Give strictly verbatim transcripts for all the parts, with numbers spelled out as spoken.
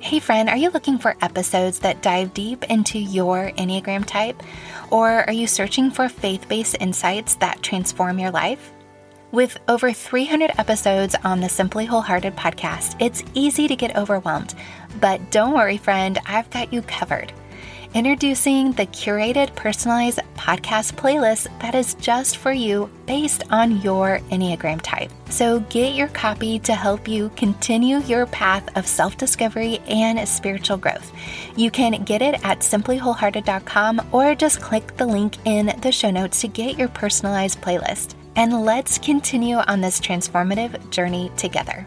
Hey friend, are you looking for episodes that dive deep into your Enneagram type? Or are you searching for faith-based insights that transform your life? With over three hundred episodes on the Simply Wholehearted podcast, it's easy to get overwhelmed. But don't worry, friend, I've got you covered. Introducing the curated, personalized podcast playlist that is just for you based on your Enneagram type. So get your copy to help you continue your path of self-discovery and spiritual growth. You can get it at simply wholehearted dot com or just click the link in the show notes to get your personalized playlist. And let's continue on this transformative journey together.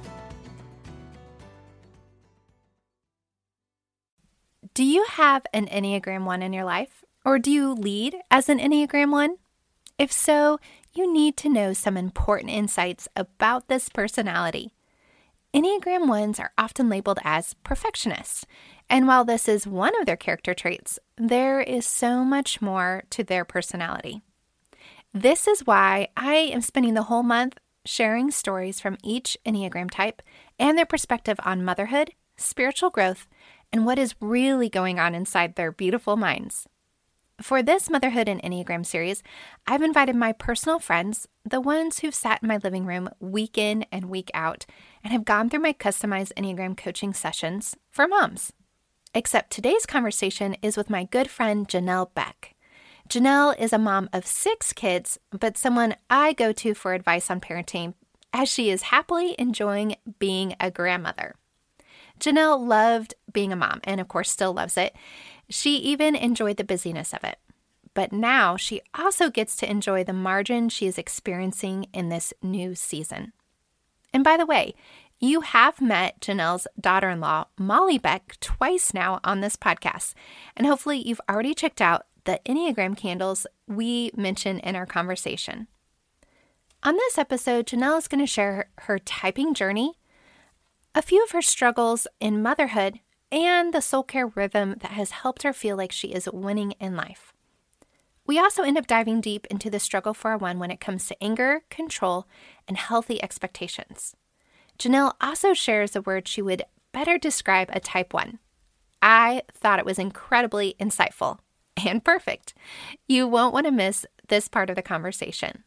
Do you have an Enneagram one in your life? Or do you lead as an Enneagram one? If so, you need to know some important insights about this personality. Enneagram ones are often labeled as perfectionists, and while this is one of their character traits, there is so much more to their personality. This is why I am spending the whole month sharing stories from each Enneagram type and their perspective on motherhood, spiritual growth, and what is really going on inside their beautiful minds. For this Motherhood and Enneagram series, I've invited my personal friends, the ones who've sat in my living room week in and week out, and have gone through my customized Enneagram coaching sessions for moms. Except today's conversation is with my good friend Janelle Beck. Janelle is a mom of six kids, but someone I go to for advice on parenting, as she is happily enjoying being a grandmother. Janelle loved being a mom and, of course, still loves it. She even enjoyed the busyness of it. But now she also gets to enjoy the margin she is experiencing in this new season. And by the way, you have met Janelle's daughter-in-law, Molly Beck, twice now on this podcast. And hopefully you've already checked out the Enneagram candles we mentioned in our conversation. On this episode, Janelle is going to share her, her typing journey, a few of her struggles in motherhood, and the soul care rhythm that has helped her feel like she is winning in life. We also end up diving deep into the struggle for a one when it comes to anger, control, and healthy expectations. Janelle also shares a word she would better describe a type one. I thought it was incredibly insightful and perfect. You won't want to miss this part of the conversation.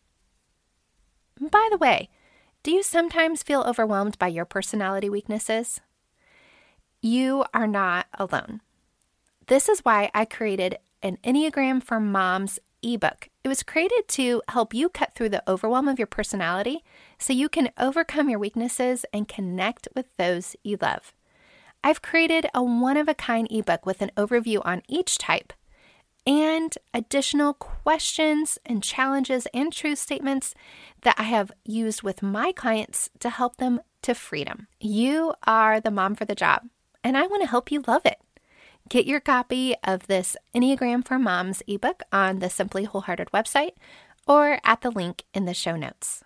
By the way, do you sometimes feel overwhelmed by your personality weaknesses? You are not alone. This is why I created an Enneagram for Moms ebook. It was created to help you cut through the overwhelm of your personality so you can overcome your weaknesses and connect with those you love. I've created a one-of-a-kind ebook with an overview on each type and additional questions and challenges and truth statements that I have used with my clients to help them to freedom. You are the mom for the job, and I want to help you love it. Get your copy of this Enneagram for Moms ebook on the Simply Wholehearted website or at the link in the show notes.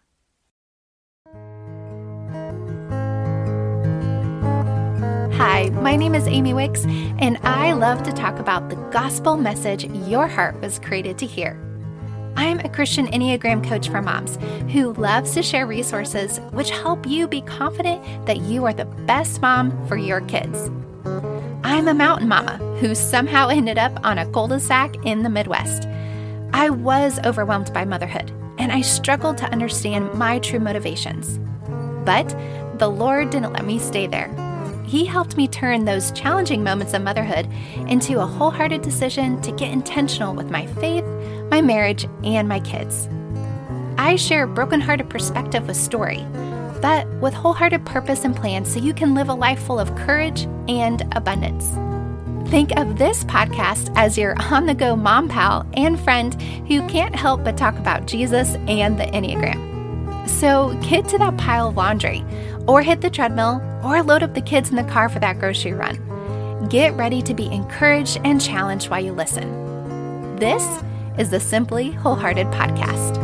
Hi, my name is Amy Wicks, and I love to talk about the gospel message your heart was created to hear. I'm a Christian Enneagram coach for moms who loves to share resources which help you be confident that you are the best mom for your kids. I'm a mountain mama who somehow ended up on a cul-de-sac in the Midwest. I was overwhelmed by motherhood, and I struggled to understand my true motivations. But the Lord didn't let me stay there. He helped me turn those challenging moments of motherhood into a wholehearted decision to get intentional with my faith, my marriage, and my kids. I share brokenhearted perspective with story, but with wholehearted purpose and plan so you can live a life full of courage and abundance. Think of this podcast as your on-the-go mom pal and friend who can't help but talk about Jesus and the Enneagram. So get to that pile of laundry, or hit the treadmill, or load up the kids in the car for that grocery run. Get ready to be encouraged and challenged while you listen. This is the Simply Wholehearted podcast.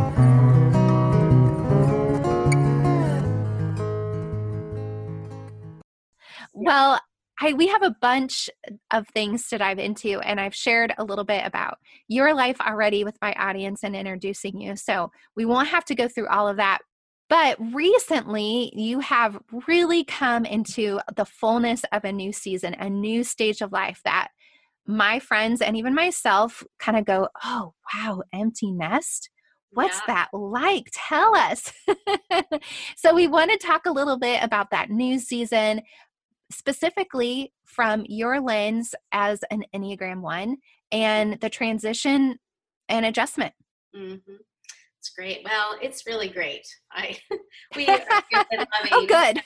Well, I, we have a bunch of things to dive into, and I've shared a little bit about your life already with my audience and introducing you. So we won't have to go through all of that. But recently, you have really come into the fullness of a new season, a new stage of life that my friends and even myself kind of go, oh, wow, empty nest? What's Yeah. that like? Tell us. So we want to talk a little bit about that new season, specifically from your lens as an Enneagram one and the transition and adjustment. Mm-hmm. It's great. Well, it's really great. I we have been Oh, loving good.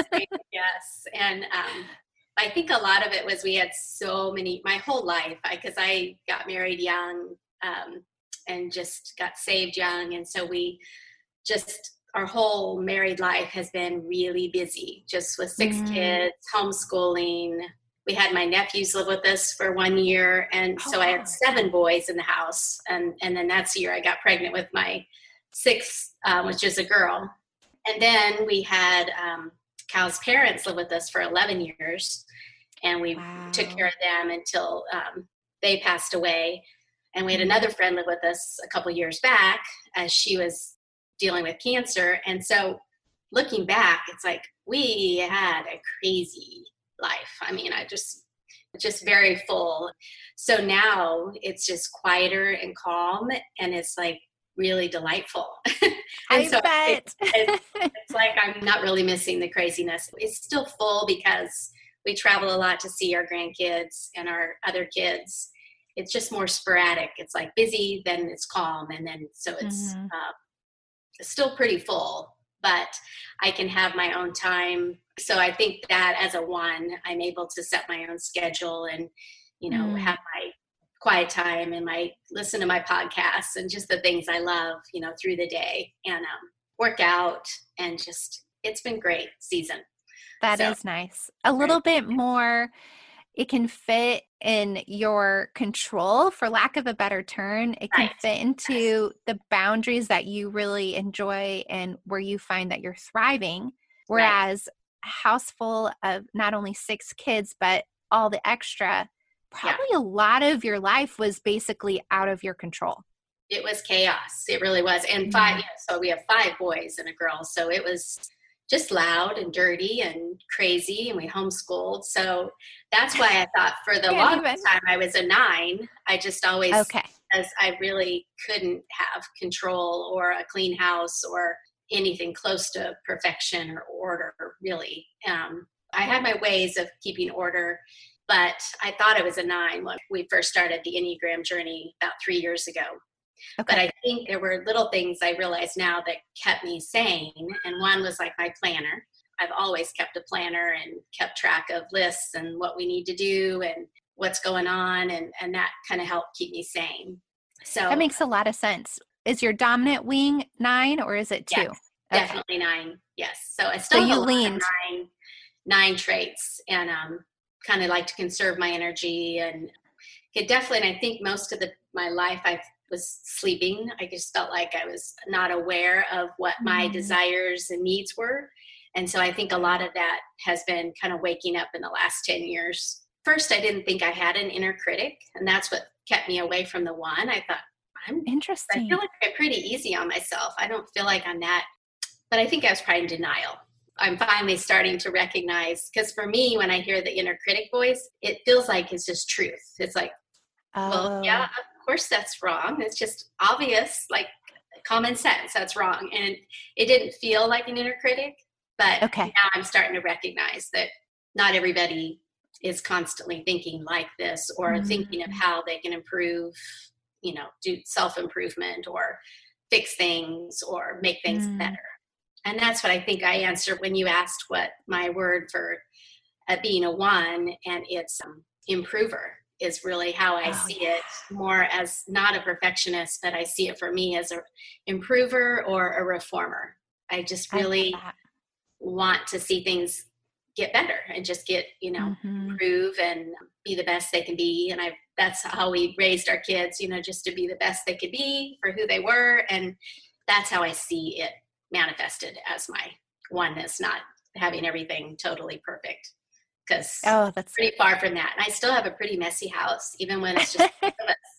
yes, and um, I think a lot of it was we had so many my whole life because I, I got married young um, and just got saved young, and so we just our whole married life has been really busy, just with six Mm. kids, homeschooling. We had my nephews live with us for one year, and Oh, so I wow. had seven boys in the house, and and then that's the year I got pregnant with my sixth, um, which is a girl. And then we had um, Cal's parents live with us for eleven years, and we Wow. took care of them until um, they passed away. And we had another friend live with us a couple years back as she was dealing with cancer. And so looking back, it's like we had a crazy life. I mean, I just just very full. So now it's just quieter and calm, and it's like really delightful. and I so bet. It, it, it's like I'm not really missing the craziness. It's still full because we travel a lot to see our grandkids and our other kids. It's just more sporadic. It's like busy, then it's calm, and then so it's Mm-hmm. uh, still pretty full, but I can have my own time. So I think that as a one, I'm able to set my own schedule and, you know, Mm. have my quiet time and my listen to my podcasts and just the things I love, you know, through the day and um, work out and just, it's been great season. That So, is nice. A little bit more, it can fit in your control, for lack of a better term. It can right. fit into the boundaries that you really enjoy and where you find that you're thriving. Whereas a house full of not only six kids, but all the extra, probably Yeah. a lot of your life was basically out of your control. It was chaos. It really was. And five, Mm. yeah, so we have five boys and a girl. So it was just loud and dirty and crazy, and we homeschooled. So that's why I thought for the Can't longest even. time I was a nine. I just always, Okay. because I really couldn't have control or a clean house or anything close to perfection or order, really. Um, I had my ways of keeping order, but I thought I was a nine when we first started the Enneagram journey about three years ago. Okay. But I think there were little things I realize now that kept me sane. And one was like my planner. I've always kept a planner and kept track of lists and what we need to do and what's going on. And, and that kind of helped keep me sane. So that makes a lot of sense. Is your dominant wing nine or is it two? yes, Okay. definitely nine. Yes. So I still So have you a lot leaned. of nine, nine traits and um, kind of like to conserve my energy and it definitely, and I think most of the my life I was sleeping. I just felt like I was not aware of what my Mm. desires and needs were. And so I think a lot of that has been kind of waking up in the last ten years. First, I didn't think I had an inner critic, and that's what kept me away from the one. I thought, I'm, Interesting. I feel like I'm pretty easy on myself. I don't feel like I'm that, but I think I was probably in denial. I'm finally starting to recognize, because for me, when I hear the inner critic voice, it feels like it's just truth. It's like, Oh. well, yeah, of course that's wrong. It's just obvious, like common sense, that's wrong. And it didn't feel like an inner critic, but Okay. now I'm starting to recognize that not everybody is constantly thinking like this or Mm. thinking of how they can improve, you know, do self-improvement or fix things or make things Mm. better. And that's what I think I answered when you asked what my word for uh, being a one, and it's um, improver is really how I Oh, see yeah. it, more as not a perfectionist, but I see it for me as a improver or a reformer. I just I love really that. want to see things get better and just get, you know, Mhm. improve and be the best they can be. And I, that's how we raised our kids, you know, just to be the best they could be for who they were. And that's how I see it manifested as my oneness, not having everything totally perfect. Because Oh, that's pretty far from that. And I still have a pretty messy house, even when it's just five of us.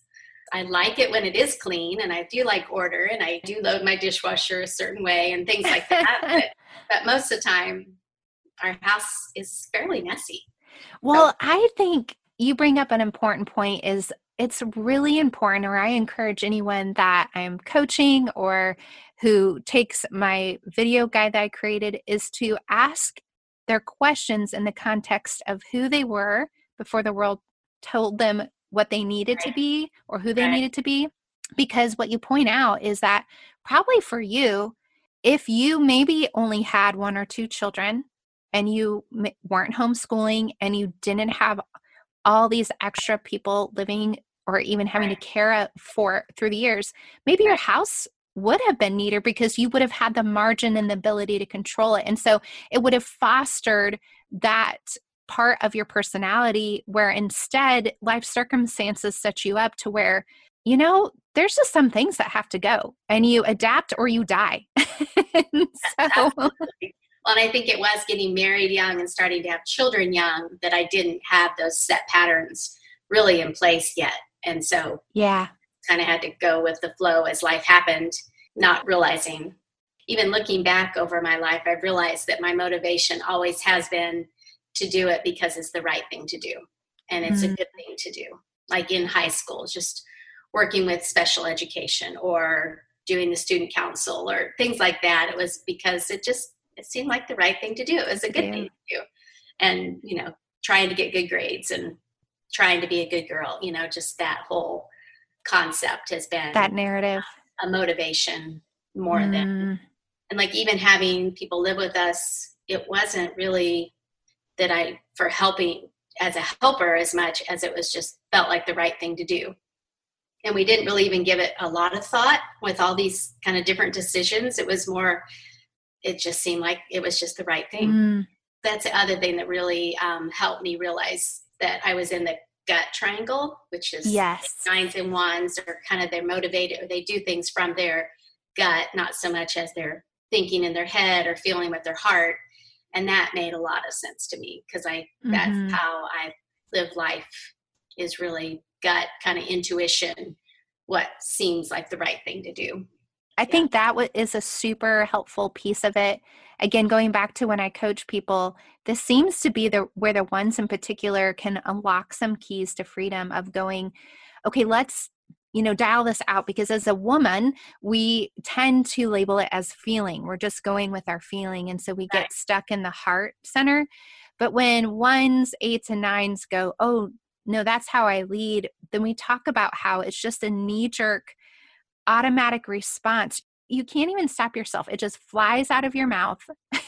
I like it when it is clean, and I do like order, and I do load my dishwasher a certain way and things like that. but, but most of the time, our house is fairly messy. Well, So, I think you bring up an important point is it's really important, or I encourage anyone that I'm coaching or who takes my video guide that I created is to ask their questions in the context of who they were before the world told them what they needed to right, be or who they right, needed to be. Because what you point out is that probably for you, if you maybe only had one or two children and you m- weren't homeschooling and you didn't have all these extra people living or even having to right, care for through the years, maybe your right. house would have been neater because you would have had the margin and the ability to control it. And so it would have fostered that part of your personality where instead life circumstances set you up to where, you know, there's just some things that have to go and you adapt or you die. And so, Absolutely. Well, and I think it was getting married young and starting to have children young that I didn't have those set patterns really in place yet. And so yeah. kind of had to go with the flow as life happened, not realizing. Even looking back over my life, I've realized that my motivation always has been to do it because it's the right thing to do. And it's a Mm, good thing to do. Like in high school, just working with special education or doing the student council or things like that. It was because it just, it seemed like the right thing to do. It was a to good do thing to do. And, you know, trying to get good grades and trying to be a good girl, you know, just that whole concept has that been narrative. a motivation more than, Mm, and like even having people live with us, it wasn't really that I, for helping as a helper as much as it was just felt like the right thing to do. And we didn't really even give it a lot of thought with all these kind of different decisions. It was more, it just seemed like it was just the right thing. mm, That's the other thing that really um, helped me realize that I was in the gut triangle, which is yes. nines and ones are kind of they're motivated or they do things from their gut, not so much as they're thinking in their head or feeling with their heart. And that made a lot of sense to me because I that's Mm-hmm. how I live life is really gut kind of intuition, what seems like the right thing to do. I Yeah. think that wa- is a super helpful piece of it. Again, going back to when I coach people, this seems to be the where the ones in particular can unlock some keys to freedom of going, okay, let's, you know, dial this out because as a woman, we tend to label it as feeling. We're just going with our feeling. And so we Right. get stuck in the heart center. But when ones, eights, and nines go, oh, no, that's how I lead, then we talk about how it's just a knee jerk automatic response. You can't even stop yourself. It just flies out of your mouth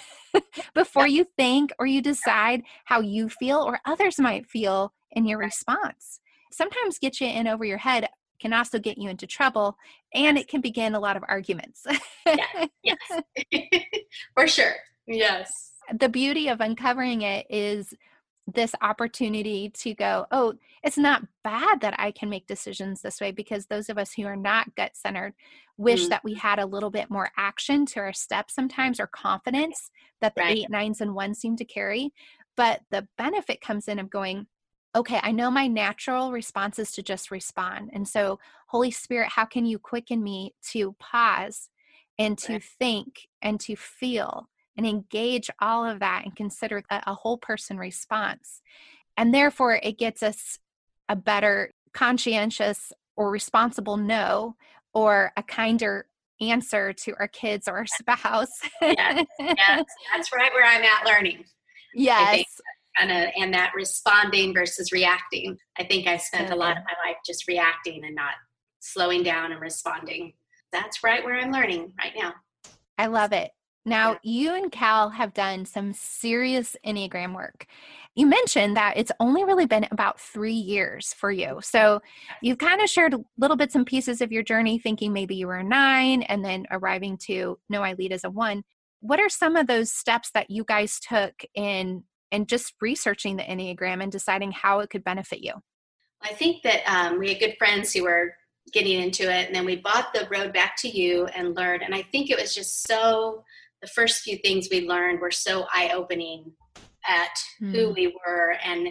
before Yep. you think or you decide how you feel or others might feel in your response. Sometimes get you in over your head can also get you into trouble and Yes. it can begin a lot of arguments. Yes. Yes. For sure. Yes. The beauty of uncovering it is this opportunity to go, oh, it's not bad that I can make decisions this way because those of us who are not gut centered wish Mm, that we had a little bit more action to our steps sometimes or confidence that the right. eight, nines, and ones seem to carry. But the benefit comes in of going, okay, I know my natural response is to just respond. And so, Holy Spirit, how can you quicken me to pause and to Right. think and to feel and engage all of that and consider a, a whole person response. And therefore, it gets us a better conscientious or responsible no, or a kinder answer to our kids or our spouse. Yes. Yes. That's right where I'm at learning. I think Yes. kind of and that responding versus reacting. I think I spent So a lot good. of my life just reacting and not slowing down and responding. That's right where I'm learning right now. I love it. Now, Yeah. you and Cal have done some serious Enneagram work. You mentioned that it's only really been about three years for you. So you've kind of shared little bits and pieces of your journey, thinking maybe you were a nine and then arriving to no, I lead as a one. What are some of those steps that you guys took in and just researching the Enneagram and deciding how it could benefit you? I think that um, we had good friends who were getting into it, and then we bought the Road Back to You and learned. And I think it was just so, the first few things we learned were so eye opening at Mm. who we were and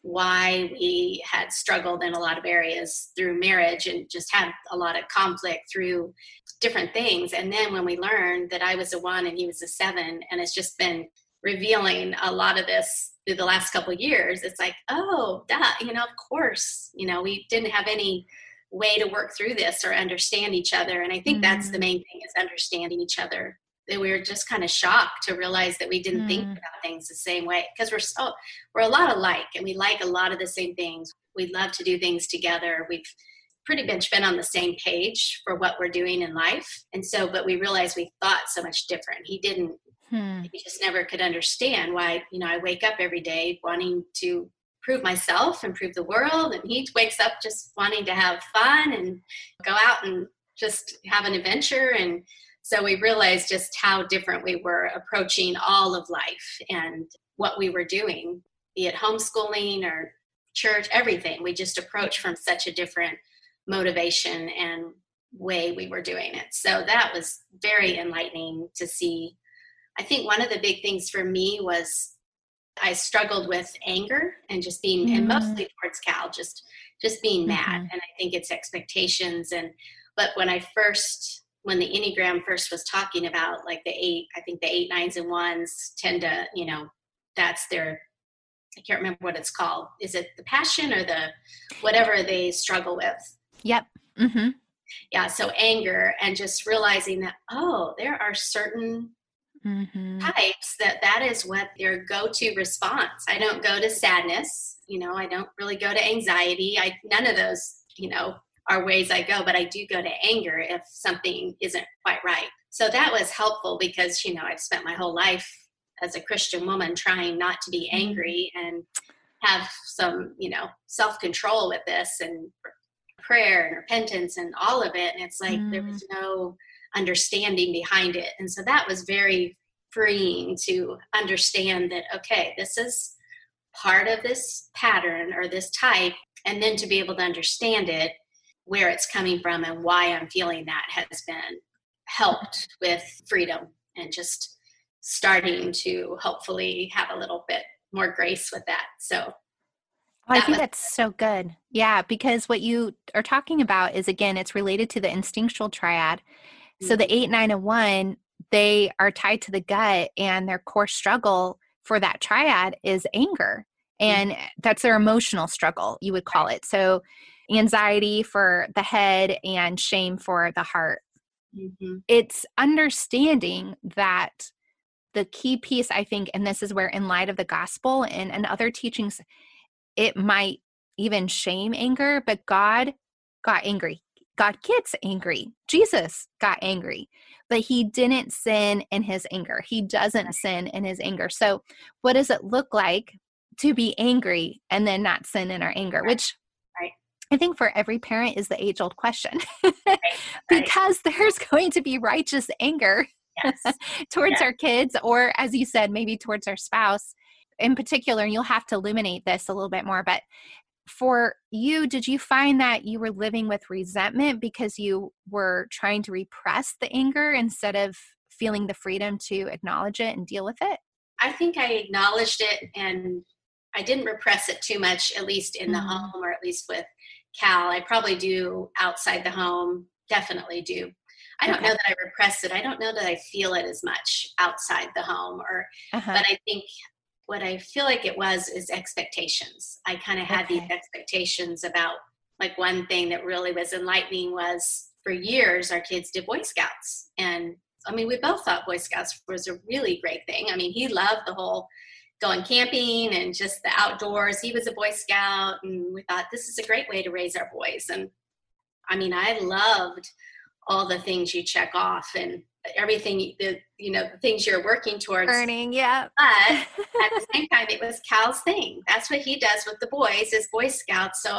why we had struggled in a lot of areas through marriage and just had a lot of conflict through different things. And then when we learned that I was a one and he was a seven, and it's just been revealing a lot of this through the last couple of years, it's like, oh, duh, you know, of course, you know, we didn't have any way to work through this or understand each other. And I think mm. that's the main thing, is understanding each other. That we were just kind of shocked to realize that we didn't mm. think about things the same way, because we're so we're a lot alike and we like a lot of the same things. We love to do things together. We've pretty much been on the same page for what we're doing in life. And so, but we realized we thought so much different. He didn't, hmm. he just never could understand why, you know, I wake up every day wanting to prove myself and prove the world. And he wakes up just wanting to have fun and go out and just have an adventure. And so we realized just how different we were approaching all of life and what we were doing, be it homeschooling or church, everything. We just approached from such a different motivation and way we were doing it. So that was very enlightening to see. I think one of the big things for me was I struggled with anger and just being, mm. and mostly towards Cal, just just being mad. Mm-hmm. And I think it's expectations. And but when I first, when the Enneagram first was talking about like the eight, I think the eight, nines, and ones tend to, you know, that's their, I can't remember what it's called. Is it the passion or the whatever they struggle with? Yep. Mm-hmm. Yeah. So anger, and just realizing that, oh, there are certain mm-hmm. types that that is what their go-to response. I don't go to sadness. You know, I don't really go to anxiety. I, none of those, you know, are ways I go, but I do go to anger if something isn't quite right. So that was helpful because, you know, I've spent my whole life as a Christian woman trying not to be angry and have some, you know, self-control with this and prayer and repentance and all of it. And it's like, mm. there was no understanding behind it. And so that was very freeing to understand that, okay, this is part of this pattern or this type. And then to be able to understand it, where it's coming from and why I'm feeling that, has been helped with freedom and just starting to hopefully have a little bit more grace with that. So I think that's so good. Yeah, because what you are talking about is, again, it's related to the instinctual triad. Mm-hmm. So the eight, nine, and one, they are tied to the gut, and their core struggle for that triad is anger. And mm-hmm. that's their emotional struggle, you would call it. So anxiety for the head and shame for the heart. Mm-hmm. It's understanding that the key piece, I think, and this is where, in light of the gospel and, and other teachings, it might even shame anger, but God got angry. God gets angry. Jesus got angry, but he didn't sin in his anger. He doesn't sin in his anger. So what does it look like to be angry and then not sin in our anger, right. which right. I think for every parent is the age-old question, right. because right. there's going to be righteous anger yes. towards yes. our kids, or as you said, maybe towards our spouse in particular. And you'll have to illuminate this a little bit more, but for you, did you find that you were living with resentment because you were trying to repress the anger instead of feeling the freedom to acknowledge it and deal with it? I think I acknowledged it, and I didn't repress it too much, at least in the mm-hmm. home, or at least with Cal. I probably do outside the home, definitely do. I don't okay. know that I repress it. I don't know that I feel it as much outside the home, or, uh-huh. but I think what I feel like it was is expectations. I kind of had okay. these expectations about, like, one thing that really was enlightening was, for years, our kids did Boy Scouts. And I mean, we both thought Boy Scouts was a really great thing. I mean, he loved the whole going camping and just the outdoors. He was a Boy Scout, and we thought this is a great way to raise our boys. And I mean, I loved all the things you check off and everything, the, you know, the things you're working towards. Earning, yeah. But at the same time, it was Cal's thing. That's what he does with the boys, is Boy Scouts. So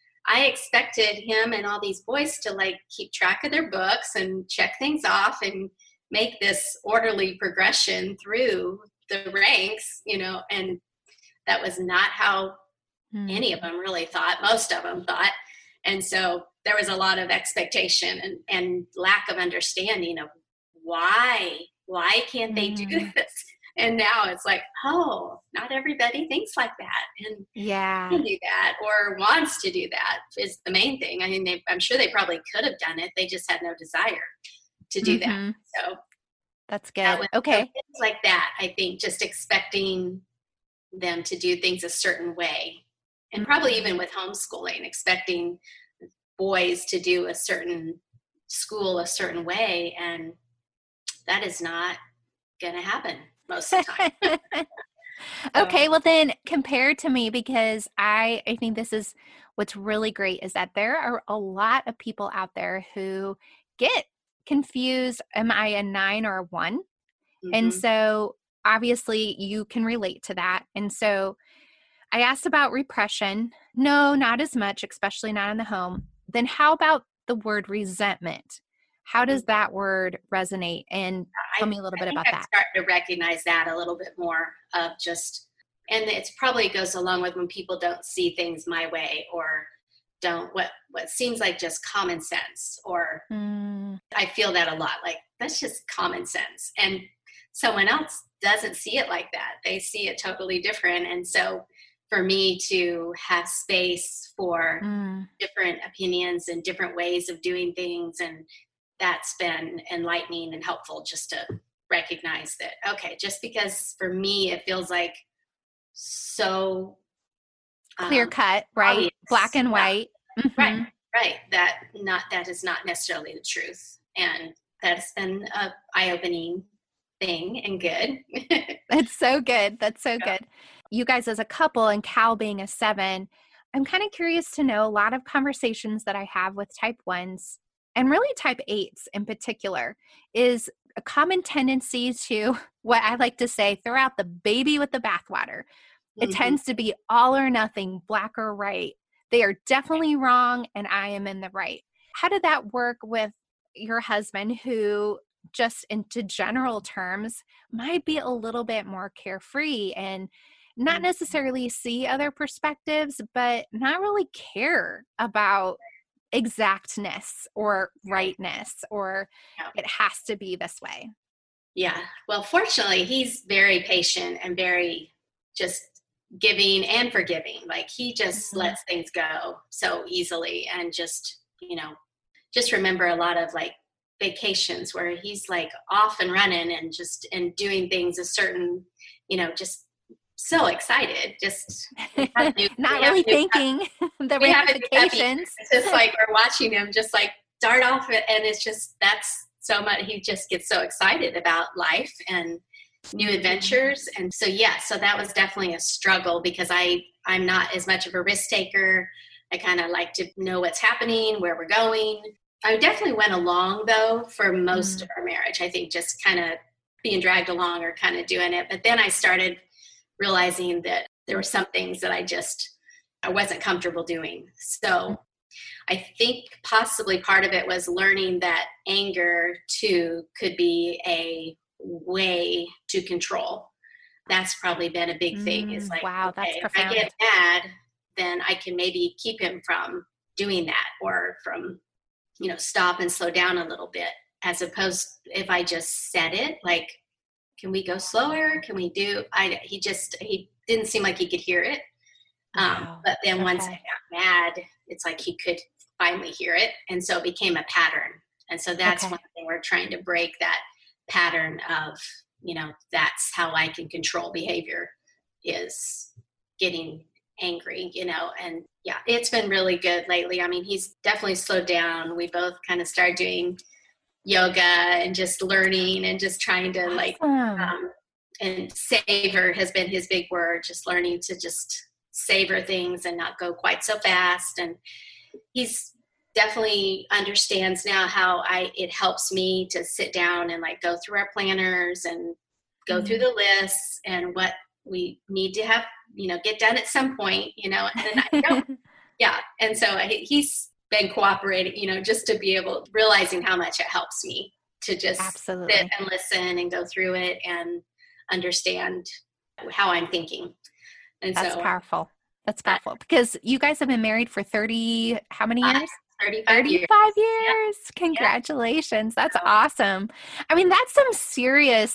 I expected him and all these boys to, like, keep track of their books and check things off and make this orderly progression through the ranks, you know, and that was not how mm. any of them really thought. Most of them thought. And so there was a lot of expectation and, and lack of understanding of why, why can't they do mm. this? And now it's like, oh, not everybody thinks like that and Yeah. can do that or wants to do that is the main thing. I mean, they, I'm sure they probably could have done it. They just had no desire to do Mm-hmm. that. So That's that good. was, so Okay. things like that, I think just expecting them to do things a certain way. And probably Mm-hmm. even with homeschooling, expecting boys to do a certain school a certain way. And that is not going to happen most of the time. Okay, So, well then compare to me because I I think this is what's really great is that there are a lot of people out there who get confused. Am I a nine or a one? And mm-hmm. so obviously you can relate to that. And so I asked about repression. No, not as much, especially not in the home. Then how about the word resentment? How does that word resonate? And tell I, me a little I bit think about I'm that. starting to recognize that a little bit more of just, and it's probably goes along with when people don't see things my way or don't what what seems like just common sense, or Mm, I feel that a lot, like that's just common sense, and someone else doesn't see it like that. They see it totally different. And so for me to have space for mm. different opinions and different ways of doing things, and that's been enlightening and helpful just to recognize that, okay, just because for me it feels like so Clear um, cut, right? obvious, Black and yeah, white. right, Hmm. right, that not that is not necessarily the truth, and that's been a eye-opening thing and good. That's so good. That's so Yeah. good. You guys as a couple and Cal being a seven, I'm kind of curious to know a lot of conversations that I have with type ones and really type eights in particular is a common tendency to what I like to say, throw out the baby with the bathwater. It Mhm. tends to be all or nothing, black or white. They are definitely wrong and I am in the right. How did that work with your husband who just into general terms might be a little bit more carefree and not Mhm. necessarily see other perspectives, but not really care about exactness or Right. rightness or Yeah. it has to be this way. Yeah. Well, fortunately, he's very patient and very just giving and forgiving. Like he just Mhm. lets things go so easily, and just, you know, just remember a lot of like vacations where he's like off and running and just and doing things a certain, you know, just so excited. Just we have new Not we have really new thinking the we have a new puppy. ramifications. It's just like we're watching him just like dart off it, and it's just that's so much. He just gets so excited about life and new adventures, and so yeah. So that was definitely a struggle because I I'm not as much of a risk taker. I kind of like to know what's happening, where we're going. I definitely went along though for most Mm, of our marriage. I think just kind of being dragged along or kind of doing it, but then I started realizing that there were some things that I just I wasn't comfortable doing. mm, So I think possibly part of it was learning that anger too could be a way to control. That's probably been a big thing. Is mm. like, Wow, that's okay, if I profound. get mad, then I can maybe keep him from doing that, or from, you know, stop and slow down a little bit, as opposed if I just said it, like, can we go slower? Can we do, I, he just, he didn't seem like he could hear it. Um, Wow. but then once I Okay. got mad, it's like he could finally hear it. And so it became a pattern. And so that's one Okay. thing we're trying to break, that pattern of, you know, that's how I can control behavior, is getting angry, you know. And yeah, it's been really good lately. I mean, he's definitely slowed down. We both kind of started doing yoga and just learning and just trying to like, Awesome. um, and savor has been his big word, just learning to just savor things and not go quite so fast. And he's definitely understands now how I it helps me to sit down and like go through our planners and go through Mm. the lists and what we need to have, you know, get done at some point, you know. And I don't, yeah. And so he's been cooperating, you know, just to be able, realizing how much it helps me to just sit Absolutely. and listen and go through it and understand how I'm thinking. And That's so powerful. That's that powerful because you guys have been married for thirty, how many uh, years? thirty-five years. thirty-five Yeah. years. Yeah. Congratulations. That's So, awesome. I mean, that's some serious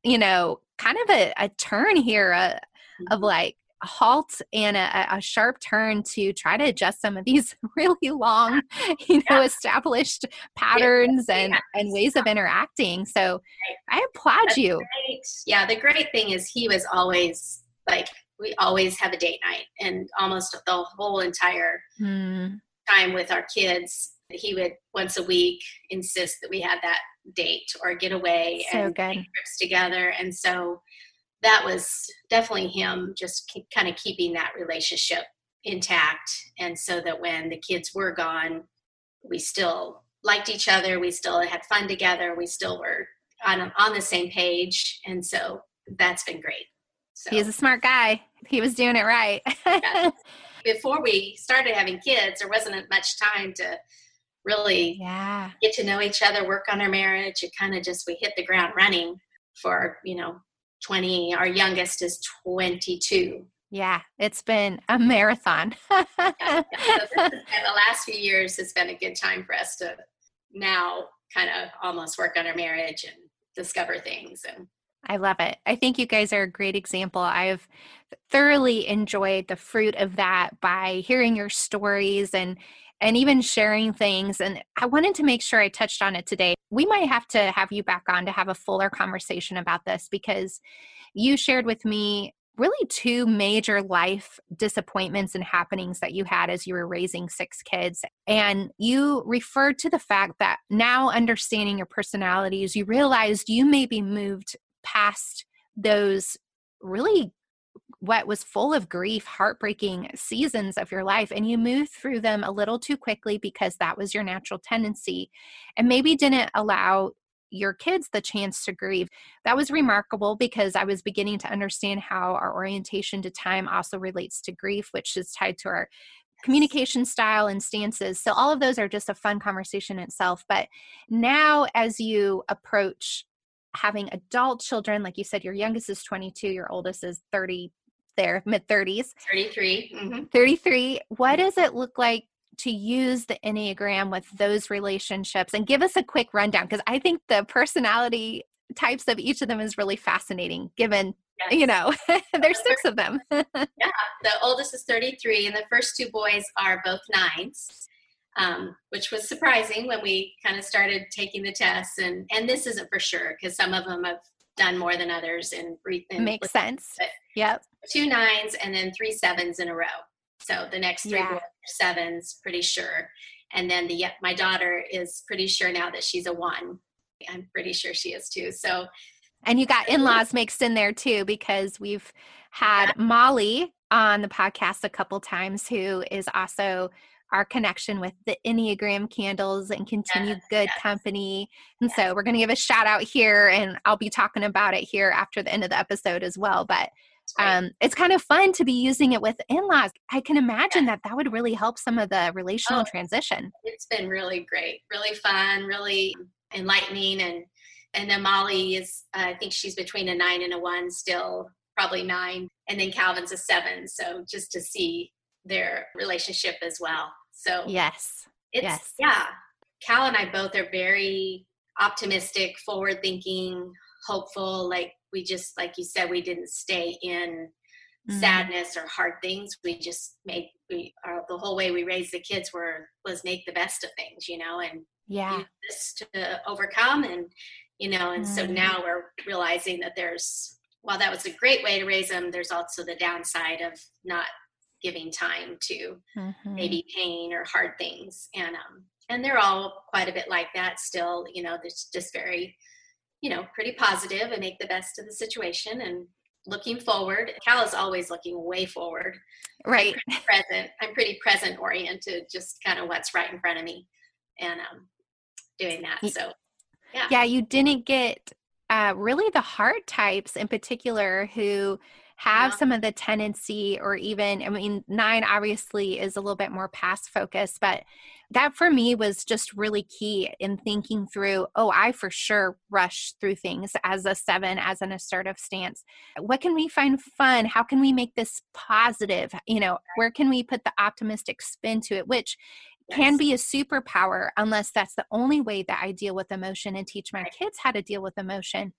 you know, kind of a, a turn here uh, of like a halt and a, a sharp turn to try to adjust some of these really long, you know, Yeah. established patterns and, and ways of interacting. So I applaud That's you. great. Yeah, the great thing is he was always like, we always have a date night, and almost the whole entire Hmm. time with our kids, he would once a week insist that we had that date or get away So and good. take trips together. And so that was definitely him just keep, kind of keeping that relationship intact. And so that when the kids were gone, we still liked each other. We still had fun together. We still were on, on the same page. And so that's been great. So He's a smart guy. He was doing it right. yeah. Before we started having kids, there wasn't much time to really Yeah. get to know each other, work on our marriage. It kind of just, we hit the ground running for, you know, twenty, our youngest is twenty-two. Yeah. It's been a marathon. Yeah, yeah. So this has been, the last few years has been a good time for us to now kind of almost work on our marriage and discover things. And I love it. I think you guys are a great example. I've thoroughly enjoyed the fruit of that by hearing your stories and and even sharing things. And I wanted to make sure I touched on it today. We might have to have you back on to have a fuller conversation about this, because you shared with me really two major life disappointments and happenings that you had as you were raising six kids. And you referred to the fact that now, understanding your personalities, you realized you maybe moved past those really what was full of grief, heartbreaking seasons of your life, and you moved through them a little too quickly because that was your natural tendency, and maybe didn't allow your kids the chance to grieve. That was remarkable, because I was beginning to understand how our orientation to time also relates to grief, which is tied to our communication style and stances. So all of those are just a fun conversation in itself. But now, as you approach having adult children, like you said, your youngest is twenty-two, your oldest is thirty, there, mid thirties, thirty-three. Mm-hmm. thirty-three. What does it look like to use the Enneagram with those relationships? And give us a quick rundown, because I think the personality types of each of them is really fascinating, given, Yes. you know, there's six of them. Yeah, the oldest is thirty-three, and the first two boys are both nines, um, which was surprising when we kind of started taking the tests. And and this isn't for sure, because some of them have done more than others. And, and Makes sense. Yep. Two nines and then three sevens in a row. So the next three Yeah. boys are sevens, pretty sure. And then the my daughter is pretty sure now that she's a one. I'm pretty sure she is too. So. And you got in-laws mixed in there too, because we've had Molly on the podcast a couple times, who is also our connection with the Enneagram Candles and Continued Yes, Good yes. Company. And Yes. so we're going to give a shout out here, and I'll be talking about it here after the end of the episode as well. But um, it's kind of fun to be using it with in-laws. I can imagine that that would really help some of the relational Oh. transition. It's been really great, really fun, really enlightening. And and then Molly is, uh, I think she's between a nine and a one still, probably nine. And then Calvin's a seven. So just to see their relationship as well. So Yes. it's, Yes. yeah. Cal and I both are very optimistic, forward thinking, hopeful. Like we just, like you said, we didn't stay in Mhm. sadness or hard things. We just made, we are, the whole way we raised the kids were, was make the best of things, you know, and Yeah. use this to overcome. And, you know, and so Mm. now we're realizing that there's, while that was a great way to raise them, there's also the downside of not giving time to Mhm. maybe pain or hard things. And, um, and they're all quite a bit like that still, you know, it's just very, you know, pretty positive and make the best of the situation and looking forward. Cal is always looking way forward. Right. I'm pretty present. I'm pretty present oriented, just kind of what's right in front of me and um, doing that. So, yeah. Yeah, you didn't get uh, really the heart types in particular who have Yeah. some of the tendency, or even, I mean, nine obviously is a little bit more past focused, but that for me was just really key in thinking through, oh, I for sure rush through things as a seven, as an assertive stance. What can we find fun? How can we make this positive? You know, where can we put the optimistic spin to it, which can Yes. be a superpower, unless that's the only way that I deal with emotion and teach my kids how to deal with emotion.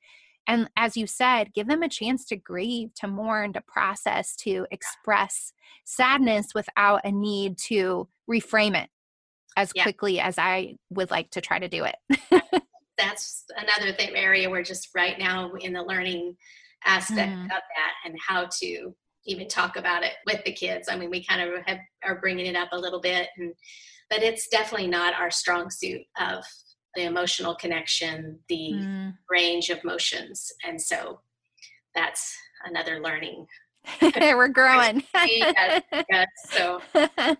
And as you said, give them a chance to grieve, to mourn, to process, to express sadness without a need to reframe it as Yeah. quickly as I would like to try to do it. That's another thing area we're just right now in the learning aspect Mm. of that, and how to even talk about it with the kids. I mean, we kind of have, are bringing it up a little bit, and but it's definitely not our strong suit of the emotional connection, the Mm. range of motions. And so that's another learning. We're growing. yes, yes, so Oh,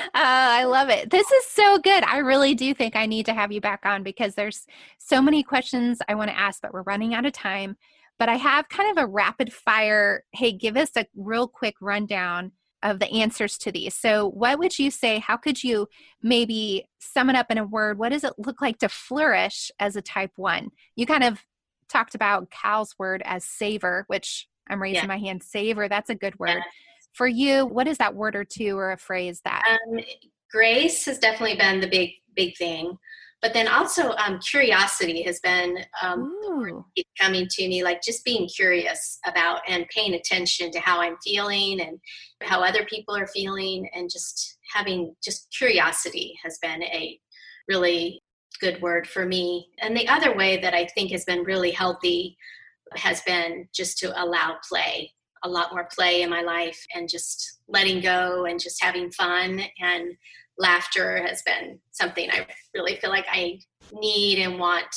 I love it. This is so good. I really do think I need to have you back on because there's so many questions I want to ask, but we're running out of time. But I have kind of a rapid fire, hey, give us a real quick rundown of the answers to these. So what would you say, how could you maybe sum it up in a word? What does it look like to flourish as a type one? You kind of talked about Cal's word as savor, which I'm raising yeah, my hand, savor. That's a good word. yeah. For you, what is that word or two or a phrase that? Um, grace has definitely been the big, big thing. But then also um, curiosity has been um, coming to me, like just being curious about and paying attention to how I'm feeling and how other people are feeling, and just having just curiosity has been a really good word for me. And the other way that I think has been really healthy has been just to allow play, a lot more play in my life, and just letting go and just having fun. And laughter has been something I really feel like I need and want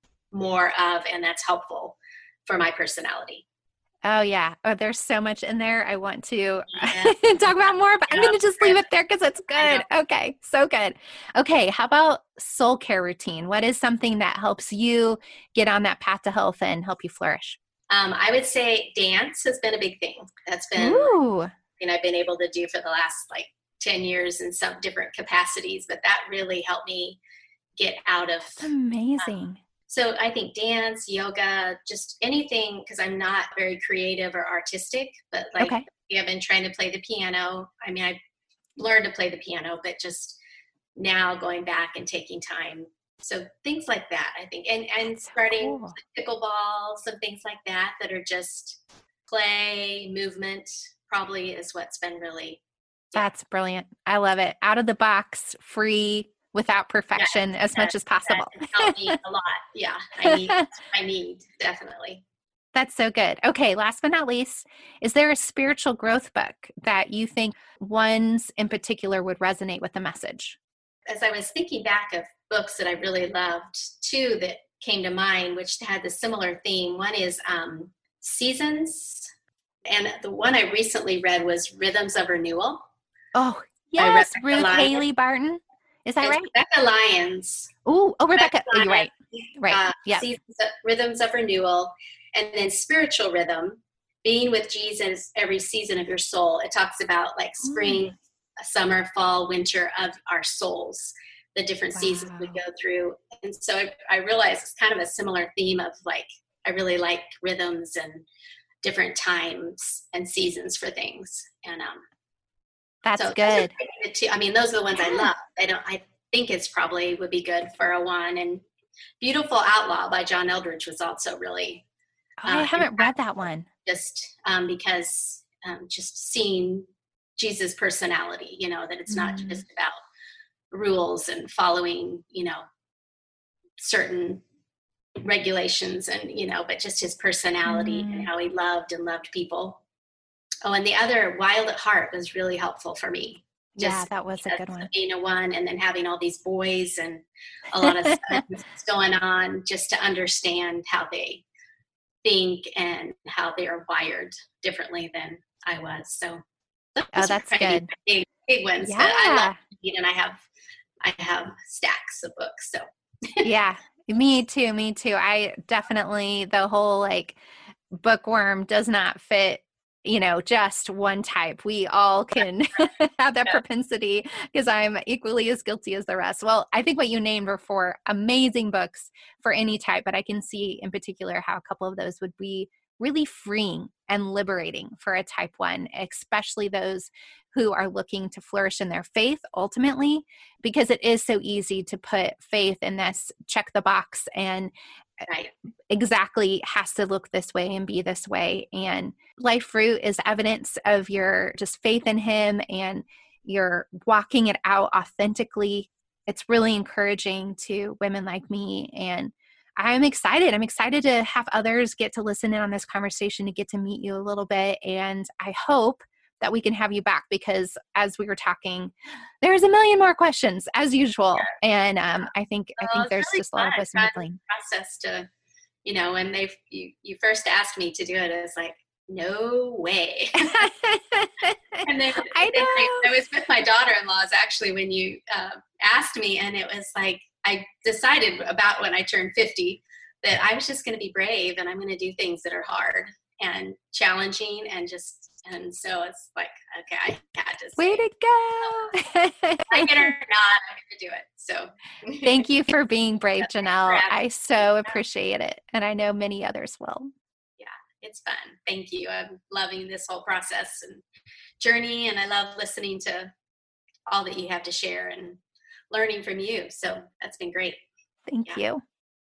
more of, and that's helpful for my personality. Oh, yeah. Oh, there's so much in there I want to Yeah. talk about more, but Yeah. I'm going to just leave it there because it's good. Okay. So good. Okay. How about soul care routine? What is something that helps you get on that path to health and help you flourish? Um, I would say dance has been a big thing. That's been Ooh. something I've been able to do for the last like ten years in some different capacities, but that really helped me get out of. That's amazing. Um, so I think dance, yoga, just anything, because I'm not very creative or artistic, but like Okay. I've been trying to play the piano. I mean, I learned to play the piano, but just now going back and taking time. So things like that, I think, and and That's so starting cool. pickleball, some things like that that are just play, movement, probably is what's been really. Yeah. That's brilliant. I love it. Out of the box, free, without perfection, Yeah, as much as possible. That has helped me a lot. Yeah, I need, I need definitely. That's so good. Okay, last but not least, is there a spiritual growth book that you think ones in particular would resonate with the message? As I was thinking back of books that I really loved, two that came to mind, which had the similar theme. One is um, Seasons, and the one I recently read was Rhythms of Renewal. Oh, yes, Ruth Haley Barton. Is that it's right? Rebecca Lyons. Ooh, oh, Rebecca. Rebecca Oh, you're right. Right. Uh, Yeah. Rhythms of Renewal. And then Spiritual Rhythm, being with Jesus every season of your soul. It talks about like spring, mm. summer, fall, winter of our souls, the different wow. seasons we go through. And so I, I realized it's kind of a similar theme of like, I really like rhythms and different times and seasons for things. And um, that's so good. The two, I mean, those are the ones yeah. I love. I don't, I think it's probably would be good for a one. And Beautiful Outlaw by John Eldridge was also really. Oh, I uh, haven't read that one. Just um, because um, just seeing Jesus' personality, you know, that it's not mm. just about rules and following, you know, certain regulations and, you know, but just his personality mm. and how he loved and loved people. Oh, and the other, Wild at Heart, was really helpful for me. Just yeah, that was a good one. Being a one and then having all these boys and a lot of stuff going on just to understand how they think and how they are wired differently than I was. So oh, that's good. Big, big ones. Yeah. But I love it, and I have I have stacks of books. So yeah, me too. Me too. I definitely the whole like bookworm does not fit. You know, just one type. We all can have that yeah. propensity because I'm equally as guilty as the rest. Well, I think what you named were four amazing books for any type, but I can see in particular how a couple of those would be really freeing and liberating for a type one, especially those who are looking to flourish in their faith ultimately, because it is so easy to put faith in this check the box and right. exactly has to look this way and be this way. And life fruit is evidence of your just faith in him and you're walking it out authentically. It's really encouraging to women like me. And I'm excited. I'm excited to have others get to listen in on this conversation, to get to meet you a little bit. And I hope that we can have you back, because as we were talking, there's a million more questions as usual. Yeah. And um, I think well, I think there's really just a lot of wisdom to glean. Process to, you know, when they you, you first asked me to do it, it's like, no way. And then I, know. I was with my daughter-in-laws actually when you uh, asked me, and it was like, I decided about when I turned fifty that I was just going to be brave and I'm going to do things that are hard and challenging and just, and so it's like, okay, I had to say, way to go. Like it or not, I'm going to do it. So thank you for being brave, Janelle. I so appreciate it. And I know many others will. Yeah, it's fun. Thank you. I'm loving this whole process and journey. And I love listening to all that you have to share and learning from you. So that's been great. Thank yeah. you.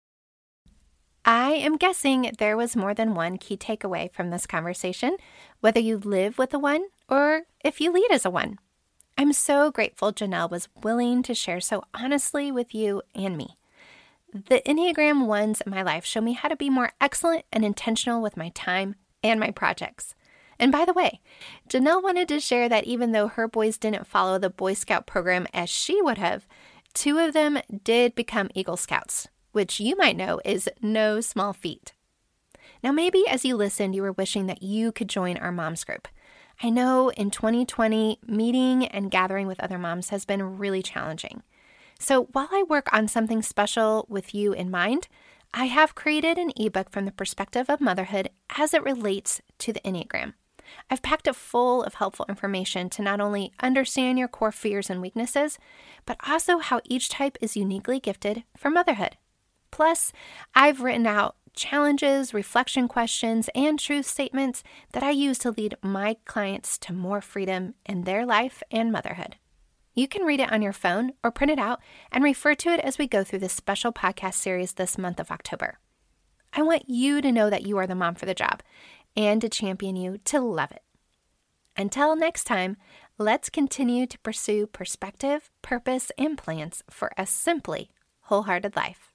I am guessing there was more than one key takeaway from this conversation, whether you live with a one or if you lead as a one. I'm so grateful Janelle was willing to share so honestly with you and me. The Enneagram ones in my life show me how to be more excellent and intentional with my time and my projects. And by the way, Janelle wanted to share that even though her boys didn't follow the Boy Scout program as she would have, two of them did become Eagle Scouts, which you might know is no small feat. Now, maybe as you listened, you were wishing that you could join our moms group. I know in twenty twenty, meeting and gathering with other moms has been really challenging. So while I work on something special with you in mind, I have created an ebook from the perspective of motherhood as it relates to the Enneagram. I've packed it full of helpful information to not only understand your core fears and weaknesses, but also how each type is uniquely gifted for motherhood. Plus, I've written out challenges, reflection questions, and truth statements that I use to lead my clients to more freedom in their life and motherhood. You can read it on your phone or print it out and refer to it as we go through this special podcast series this month of October. I want you to know that you are the mom for the job and to champion you to love it. Until next time, let's continue to pursue perspective, purpose, and plans for a simply wholehearted life.